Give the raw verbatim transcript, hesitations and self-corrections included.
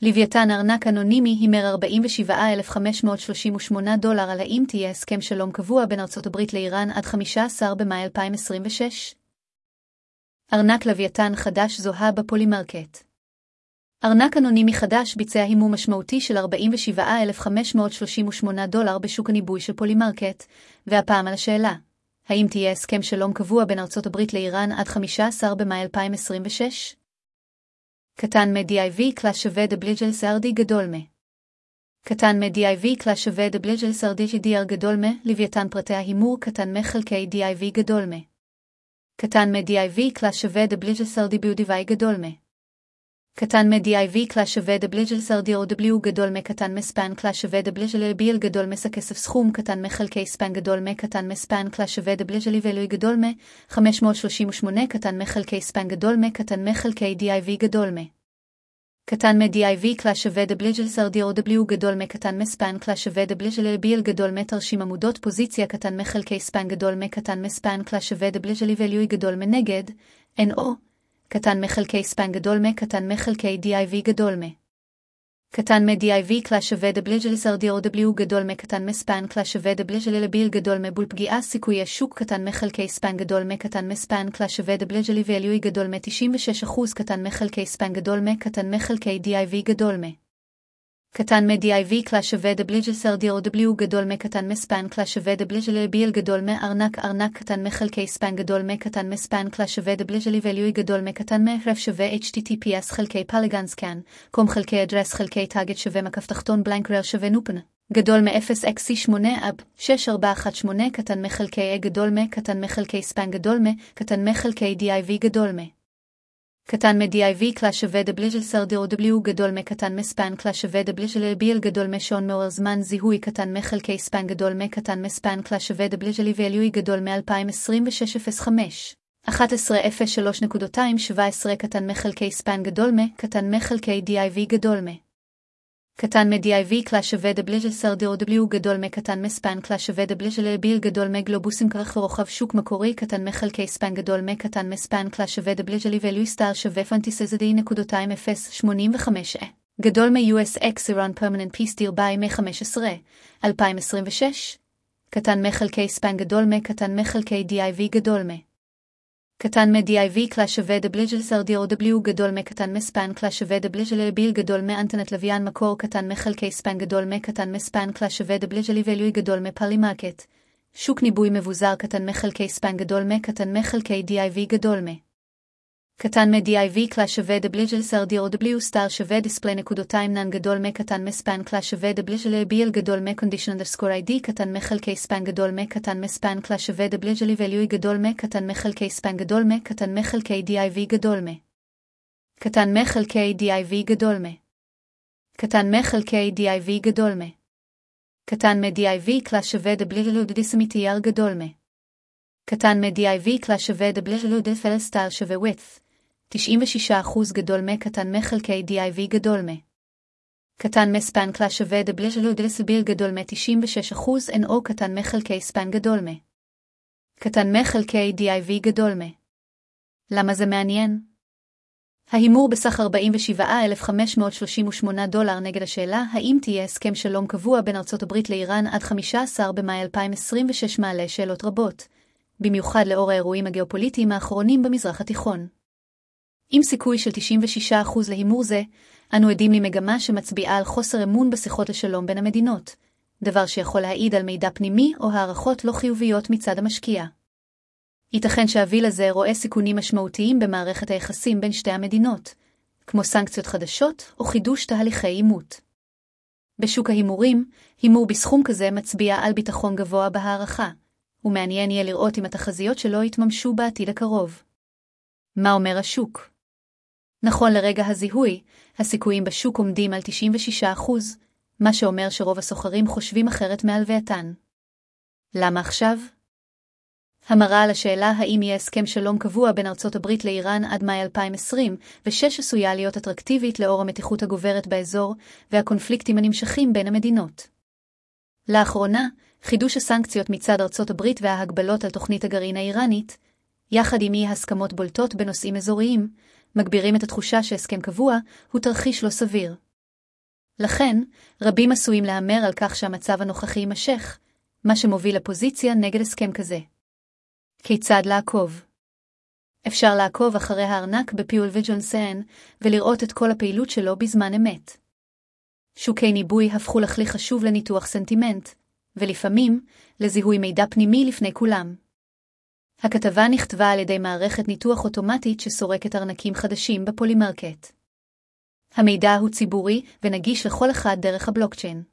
לוויתן ארנק אנונימי הימר ארבעים ושבעה אלף חמש מאות שלושים ושמונה דולר על האם תהיה הסכם שלום קבוע בין ארצות הברית לאיראן עד חמישה עשר במאי אלפיים עשרים ושש. ארנק לוויתן חדש זוהה בפולימרקט. ארנק אנונימי חדש ביצע הימור משמעותי של ארבעים ושבעה אלף חמש מאות שלושים ושמונה דולר בשוק הניבוי של פולימרקט, והפעם על השאלה, האם תהיה הסכם שלום קבוע בין ארצות הברית לאיראן עד חמישה עשר במאי אלפיים עשרים ושש? קטן מ-די-איי-וי קלאס שווה דבליג'ל סרדי גדול מ. קטן מ-די-איי-וי קלאס שווה דבליג'ל סרדי די-אר גדול מ, לוויתן פרטי ההימור קטן מחלקי די-איי-וי גדול מ. קטן מ-די-איי-וי קלאס שווה דבליג'ל סרדי ביודיווי גדול מ. קטן מ-די-איי-וי קלאס שווה דבליג'ל סרדי או דבליו גדול מ. קטן מספן קלאס שווה דבליג'ל ביל גדול מס הכסף סכום קטן מחלקי ספן גדול מ. קטן מספן קלאס שווה דבליג'ל ואלוי גדול מ. חמש מאות שלושים ושמונה קטן מחלקי ספן גדול מ. קטן מחלקי די-איי-וי גדול מ. קטן מ-די-איי-וי קלאס שווה דבליג'ל סרדי או דבליו גדול מ. קטן מספן קלאס שווה דבליג'ל ביל גדול מ. תרשים עמודות פוזיציה קטן מחלקי ספן גדול מ. קטן מספן קלאס שווה דבליג'ל ואלוי גדול מ. נגד אן או קטן מחלקי ספן גדול מ. קטן מחלקי די-איי-וי גדול מ. קטן מ-די-איי-וי קלאס שווה דבליג'ל סרדי או דבליו גדול מ. קטן מספן קלאס שווה דבליג'ל ביל גדול מ. בול פגיעה סיכוי השוק קטן מחלקי ספן גדול מ. קטן מספן קלאס שווה דבליג'ל ואלוי גדול מ. תשעים ושש אחוז קטן מחלקי ספן גדול מ. קטן מחלקי די-איי-וי גדול מ. קטן מ-די-איי-וי קלאס שווה דבליג'ל סרדי או דבליו גדול מ. קטן מספן קלאס שווה דבליג'ל ביל גדול מ. ארנק ארנק קטן מחלקי ספן גדול מ. קטן מספן קלאס שווה דבליג'ל ואלוי גדול מ. קטן מ. שווה אייץ' טי טי פי אס חלקי פלגן סקן קום חלקי אדרס חלקי טאגט שווה מקף תחתון בלנקרר שווה נופן גדול מ-אפס אקס סי שמונה אב שש ארבע אחת שמונה קטן מחלקי גדול מ. קטן מחלקי ספן גדול מ. קטן מחלקי די-איי-וי גדול מ. קטן מ-די-איי-וי קלאס שווה דבליג'ל סרדי או דבליו גדול מ. קטן מספן קלאס שווה דבליג'ל ביל גדול מ. שעון מעורר זמן זיהוי קטן מחלקי ספן גדול מ. קטן מספן קלאס שווה דבליג'ל ואלוי גדול מ. אלפיים עשרים ושש אפס חמש אחת עשרה אפס שלוש שבע עשרה קטן מחלקי ספן גדול מ. קטן מחלקי די-איי-וי גדול מ. קטן מ-די-איי-וי קלאס שווה דבליג'ל סרדי או דבליו גדול מ. קטן מספן קלאס שווה דבליג'ל ביל גדול מ. גלובוסים כרך ורוחב שוק מקורי קטן מחלקי ספן גדול מ. קטן מספן קלאס שווה דבליג'ל ואלוי סטאר שווה פנטיסזדי נקודותיים אפס שמונים וחמש גדול מ-יו אס אקס איראן פרמננט פיס דיר ביי מ. חמש עשרה אלפיים עשרים ושש קטן מחלקי ספן גדול מ. קטן מחלקי די-איי-וי גדול מ. קטן מ-די-איי-וי קלאס שווה דבליג'ל סרדי או דבליו גדול מ. קטן מספן קלאס שווה דבליג'ל ביל גדול מ. אנטנת לוויין מקור קטן מחלקי ספן גדול מ. קטן מספן קלאס שווה דבליג'ל ואלוי גדול מ. פולימרקט שוק ניבוי מבוזר קטן מחלקי ספן גדול מ. קטן מחלקי די-איי-וי גדול מ. קטן מ-די-איי-וי קלאס שווה דבליג'ל סרדי או דבליו סטאר שווה דיספלי נקודותיים נן גדול מ. קטן מספן קלאס שווה דבליג'ל ביל גדול מ. קונדישן אנדרסקור איי די קטן מחלקי ספן גדול מ. קטן מספן קלאס שווה דבליג'ל ואלוי גדול מ. קטן מחלקי ספן גדול מ. קטן מחלקי די-איי-וי גדול מ. קטן מחלקי די-איי-וי גדול מ. קטן מחלקי די-איי-וי גדול מ. קטן מ-די-איי-וי קלאס שווה דבליג'ל דיסמיטייר גדול מ. קטן מ-די-איי-וי קלאס שווה דבליג'ל דפל סטאר שווה width תשעים ושישה אחוז גדול מ. קטן מחלקי די-איי-וי גדול מ. קטן מספן קלאס שווה דבליג'ל דסביל גדול מ. תשעים ושש אחוז אן או קטן מחלקי ספן גדול מ. קטן מחלקי די-איי-וי גדול מ. למה זה מעניין? ההימור בסך ארבעים ושבעה אלף חמש מאות שלושים ושמונה דולר נגד השאלה האם תהיה הסכם שלום קבוע בין ארצות הברית לאיראן עד חמישה עשר במאי אלפיים עשרים ושש מעלה שאלות רבות, במיוחד לאור האירועים הגיאופוליטיים האחרונים במזרח התיכון. עם סיכוי של תשעים ושישה אחוז להימור זה, אנו עדים למגמה שמצביעה על חוסר אמון בשיחות לשלום בין המדינות, דבר שיכול להעיד על מידע פנימי או הערכות לא חיוביות מצד המשקיע. ייתכן שהוויל הזה רואה סיכונים משמעותיים במערכת היחסים בין שתי המדינות, כמו סנקציות חדשות או חידוש תהליכי אימות. בשוק ההימורים, הימור בסכום כזה מצביע על ביטחון גבוה בהערכה, ומעניין יהיה לראות אם התחזיות שלו יתממשו בעתיד הקרוב. מה אומר השוק? נכון לרגע הזיהוי, הסיכויים בשוק עומדים על תשעים ושישה אחוז, מה שאומר שרוב הסוחרים חושבים אחרת מהלווייתן. למה עכשיו? המראה על השאלה האם יהיה הסכם שלום קבוע בין ארצות הברית לאיראן עד מאי אלפיים עשרים ושש עשויה להיות אטרקטיבית לאור המתיחות הגוברת באזור והקונפליקטים הנמשכים בין המדינות. לאחרונה, חידוש הסנקציות מצד ארצות הברית וההגבלות על תוכנית הגרעין האיראנית, יחד עם אי הסכמות בולטות בנושאים אזוריים, מגבירים את התחושה שהסכם קבוע הוא תרחיש לא סביר. לכן, רבים עשויים להמר על כך שהמצב הנוכחי יימשך, מה שמוביל לפוזיציה נגד הסכם כזה. כיצד לעקוב? אפשר לעקוב אחרי הארנק בפיול וג'ונסן ולראות את כל הפעילות שלו בזמן אמת. שוקי ניבוי הפכו לכלי חשוב לניתוח סנטימנט, ולפעמים לזיהוי מידע פנימי לפני כולם. הכתבה נכתבה על ידי מערכת ניתוח אוטומטית שסורקת ארנקים חדשים בפולימרקט. המידע הוא ציבורי ונגיש לכל אחד דרך הבלוקצ'יין.